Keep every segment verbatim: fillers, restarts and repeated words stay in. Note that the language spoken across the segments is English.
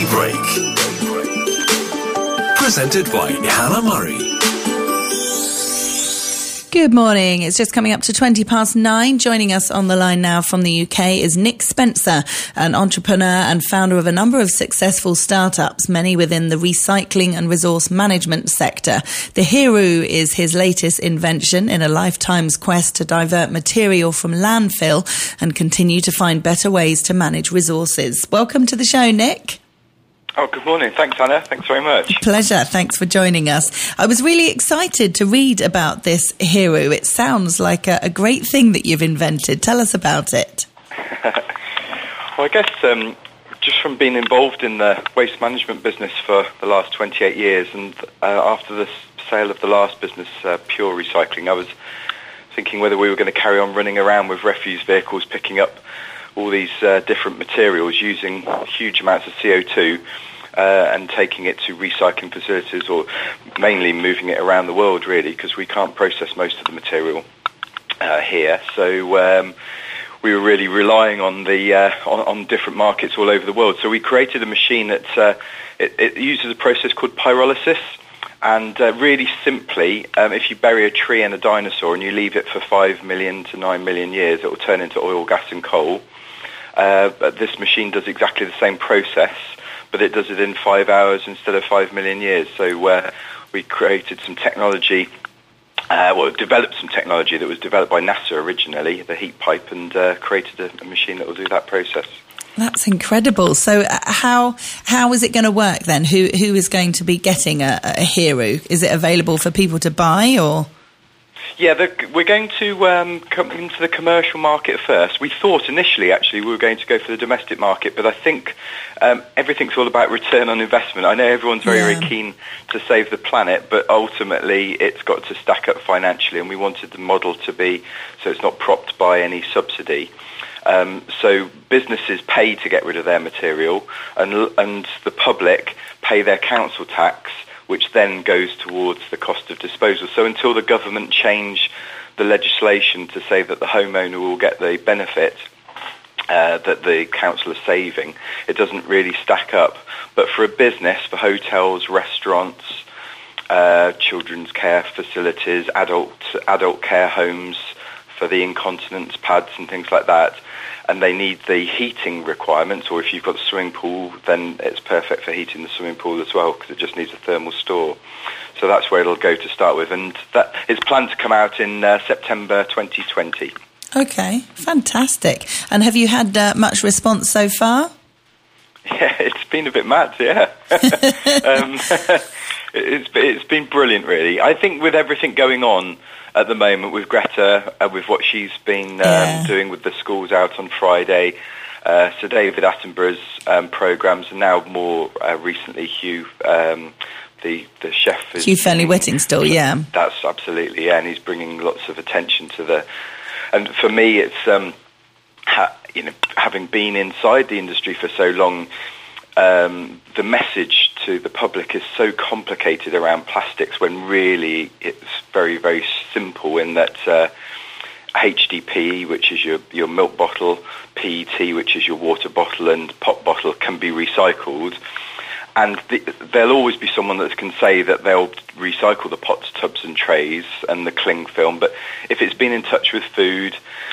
Daybreak. Presented by Hannah Murray. Good morning. It's just coming up to twenty past nine. Joining us on the line now from the U K is Nick Spencer, an entrepreneur and founder of a number of successful startups, many within the recycling and resource management sector. The Heru is his latest invention in a lifetime's quest to divert material from landfill and continue to find better ways to manage resources. Welcome to the show, Nick. Oh, good morning. Thanks, Hannah. Thanks very much. Pleasure. Thanks for joining us. I was really excited to read about this Heru. It sounds like a, a great thing that you've invented. Tell us about it. Well, I guess um, just from being involved in the waste management business for the last twenty-eight years, and uh, after the sale of the last business, uh, Pure Recycling, I was thinking whether we were going to carry on running around with refuse vehicles picking up all these uh, different materials using huge amounts of C O two uh, and taking it to recycling facilities, or mainly moving it around the world, really, because we can't process most of the material uh, here. So um, we were really relying on the uh, on, on different markets all over the world. So we created a machine that uh, it, it uses a process called pyrolysis. And uh, really simply, um, if you bury a tree and a dinosaur and you leave it for five million to nine million years, it will turn into oil, gas and coal. Uh, but this machine does exactly the same process, but it does it in five hours instead of five million years. So uh, we created some technology, uh, well, developed some technology that was developed by NASA originally, the heat pipe, and uh, created a, a machine that will do that process. That's incredible. So uh, how how is it going to work then? Who Who is going to be getting a, a Heru? Is it available for people to buy, or...? Yeah, the, we're going to um, come into the commercial market first. We thought initially, actually, we were going to go for the domestic market, but I think um, everything's all about return on investment. I know everyone's very, yeah. very keen to save the planet, but ultimately it's got to stack up financially, and we wanted the model to be so it's not propped by any subsidy. Um, so businesses pay to get rid of their material, and, and the public pay their council tax, which then goes towards the cost of disposal. So until the government change the legislation to say that the homeowner will get the benefit uh, that the council is saving, it doesn't really stack up. But for a business, for hotels, restaurants, uh, children's care facilities, adult adult care homes, for the incontinence pads and things like that, and they need the heating requirements, or if you've got a swimming pool, then it's perfect for heating the swimming pool as well, because it just needs a thermal store. So that's where it'll go to start with, and that is planned to come out in uh, September twenty twenty. Okay, fantastic. And have you had uh, much response so far? Yeah, it's been a bit mad, yeah. um, it's, it's been brilliant, really. I think with everything going on at the moment with Greta, uh, with what she's been um, yeah. doing with the schools out on Friday, uh, Sir David Attenborough's um, programmes, and now more uh, recently Hugh, um, the the chef. Is Hugh Fearnley-Whittingstall, yeah. That's absolutely, yeah, and he's bringing lots of attention to the... And for me, it's, um, ha, you know, having been inside the industry for so long, Um, the message to the public is so complicated around plastics, when really it's very, very simple in that uh, H D P E, which is your, your milk bottle, P E T, which is your water bottle, and pop bottle can be recycled. And the, there'll always be someone that can say that they'll recycle the pots, tubs and trays and the cling film, but if it's been in touch with food,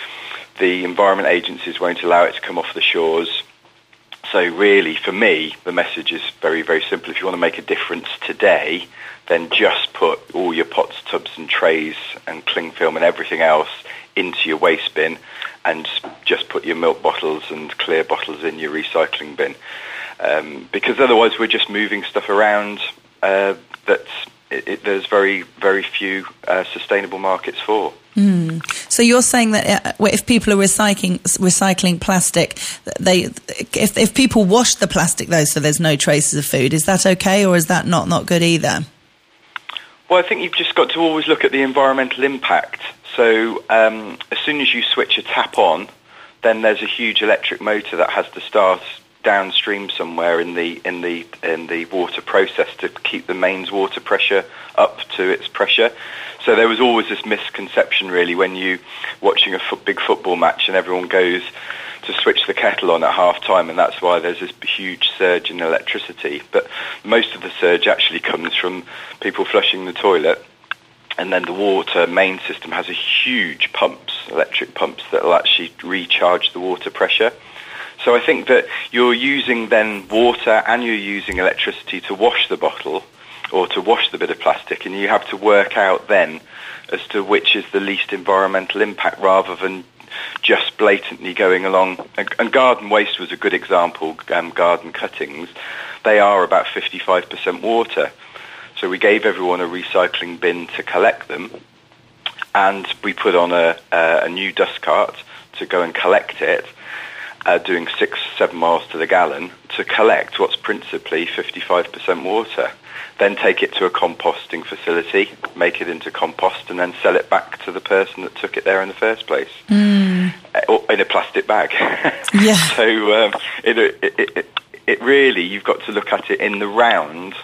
the Environment Agencies won't allow it to come off the shores. So really, for me, the message is very, very simple. If you want to make a difference today, then just put all your pots, tubs and trays and cling film and everything else into your waste bin, and just put your milk bottles and clear bottles in your recycling bin. Um, because otherwise we're just moving stuff around uh, that it, it, there's very, very few uh, sustainable markets for. Mm. So you're saying that uh, if people are recycling recycling plastic, they if if people wash the plastic though, so there's no traces of food, is that okay, or is that not, not good either? Well, I think you've just got to always look at the environmental impact. So um, as soon as you switch a tap on, then there's a huge electric motor that has to start downstream somewhere in the in the in the water process to keep the mains water pressure up to its pressure. So there was always this misconception, really, when you watching a fo- big football match and everyone goes to switch the kettle on at half time, and that's why there's this huge surge in electricity. But most of the surge actually comes from people flushing the toilet, and then the water main system has a huge pumps, electric pumps, that will actually recharge the water pressure. So I think that you're using then water and you're using electricity to wash the bottle or to wash the bit of plastic, and you have to work out then as to which is the least environmental impact rather than just blatantly going along. And garden waste was a good example, um, garden cuttings. They are about fifty-five percent water. So we gave everyone a recycling bin to collect them, and we put on a, a, a new dust cart to go and collect it, uh, doing six, seven miles to the gallon, to collect what's principally fifty-five percent water. Then take it to a composting facility, make it into compost, and then sell it back to the person that took it there in the first place, mm. or in a plastic bag. Yeah. So um, it, it, it, it really, you've got to look at it in the round,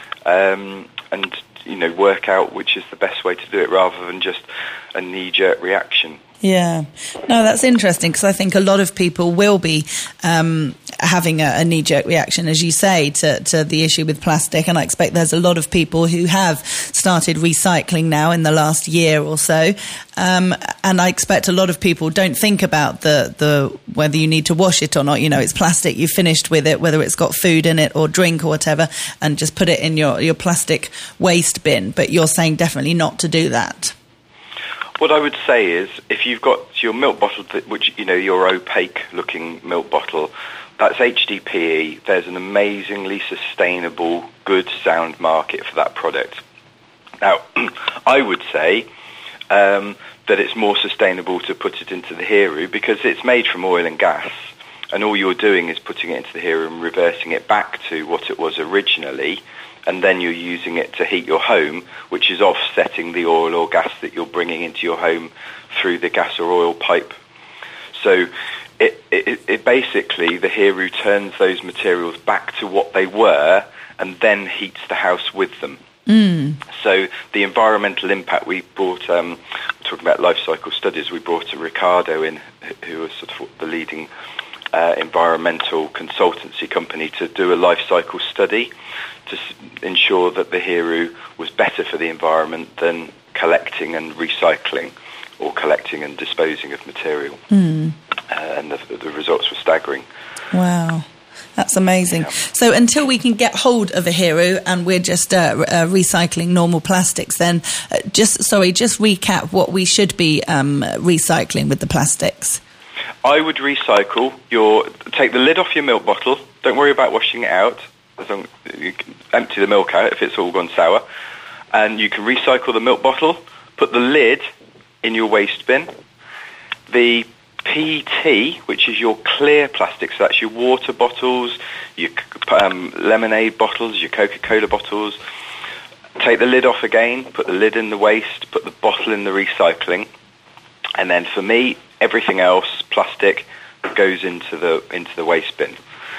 um, and you know, work out which is the best way to do it, rather than just a knee-jerk reaction. Yeah. No, that's interesting, because I think a lot of people will be um, having a, a knee-jerk reaction, as you say, to, to the issue with plastic. And I expect there's a lot of people who have started recycling now in the last year or so. Um, and I expect a lot of people don't think about the, the whether you need to wash it or not. You know, it's plastic, you've finished with it, whether it's got food in it or drink or whatever, and just put it in your, your plastic waste bin. But you're saying definitely not to do that. What I would say is, if you've got your milk bottle, which, you know, your opaque-looking milk bottle, that's H D P E. There's an amazingly sustainable, good, sound market for that product. Now, I would say um, that it's more sustainable to put it into the Heru, because it's made from oil and gas, and all you're doing is putting it into the Heru and reversing it back to what it was originally, and then you're using it to heat your home, which is offsetting the oil or gas that you're bringing into your home through the gas or oil pipe. So it, it, it basically, the Heru turns those materials back to what they were and then heats the house with them. Mm. So the environmental impact, we brought, um, talking about life cycle studies, we brought a Ricardo in, who was sort of the leading uh, environmental consultancy company, to do a life cycle study to s- ensure that the Heru was better for the environment than collecting and recycling, or collecting and disposing of material. Mm. Uh, and the, the results were staggering. Wow. That's amazing. Yeah. So until we can get hold of a Heru and we're just uh, uh, recycling normal plastics, then uh, just, sorry, just recap what we should be um, recycling with the plastics. I would recycle your, take the lid off your milk bottle. Don't worry about washing it out. You can empty the milk out if it's all gone sour. And you can recycle the milk bottle, put the lid in your waste bin. The P T, which is your clear plastic, so that's your water bottles, your um, lemonade bottles, your Coca-Cola bottles. Take the lid off again, put the lid in the waste, put the bottle in the recycling. And then for me, everything else, plastic, goes into the into the waste bin.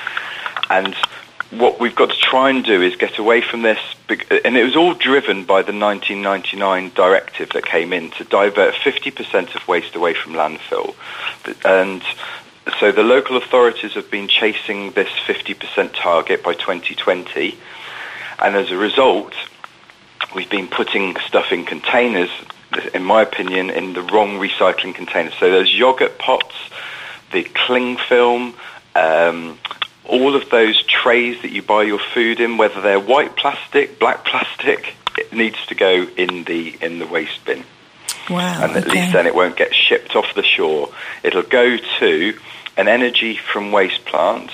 And what we've got to try and do is get away from this, and it was all driven by the nineteen ninety-nine directive that came in to divert fifty percent of waste away from landfill. And so the local authorities have been chasing this fifty percent target by twenty twenty, and as a result, we've been putting stuff in containers, in my opinion, in the wrong recycling containers. So those yogurt pots, the cling film, um, all of those trays that you buy your food in, whether they're white plastic, black plastic, it needs to go in the in the waste bin. Wow. And at okay. least then it won't get shipped off the shore. It'll go to an energy from waste plant,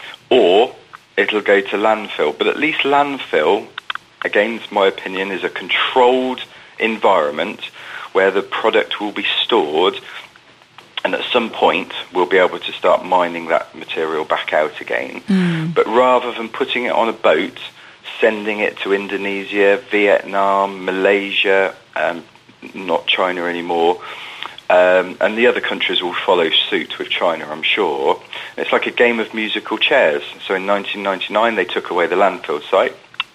or it'll go to landfill. But at least landfill, again, it's my opinion, is a controlled environment where the product will be stored, and at some point we'll be able to start mining that material back out again. Mm. But rather than putting it on a boat, sending it to Indonesia, Vietnam, Malaysia, um, not China anymore, um, and the other countries will follow suit with China, I'm sure. It's like a game of musical chairs. So in nineteen ninety-nine they took away the landfill site,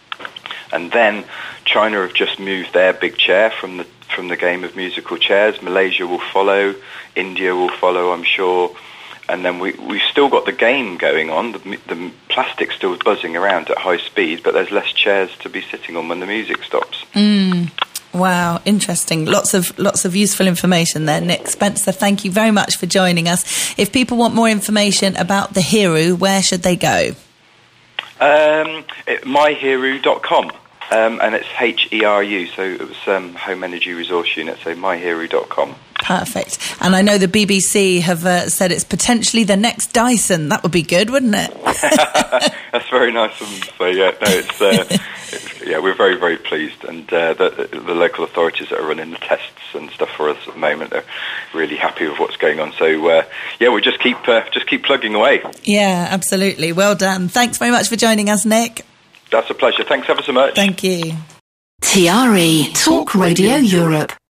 and then China have just moved their big chair from the from the game of musical chairs. Malaysia will follow, India will follow, I'm sure, and then we, we've still got the game going on. The, the plastic's still buzzing around at high speed, but there's less chairs to be sitting on when the music stops. Mm. Wow, interesting. Lots of lots of useful information there, Nick Spencer. Thank you very much for joining us. If people want more information about the Heeroo, where should they go? Um, my heeroo dot com, um, and it's H E R U, so it was um, Home Energy Resource Unit, so my heeroo dot com. Perfect. And I know the B B C have uh, said it's potentially the next Dyson. That would be good, wouldn't it? That's very nice of them to say. Yeah, no, it's, uh, it's yeah, we're very, very pleased, and uh, the, the local authorities that are running the tests and stuff for us at the moment are really happy with what's going on. So uh, yeah, we just keep uh, just keep plugging away. Yeah, absolutely. Well done. Thanks very much for joining us, Nick. That's a pleasure. Thanks ever so much. Thank you. T R E Talk Radio Europe.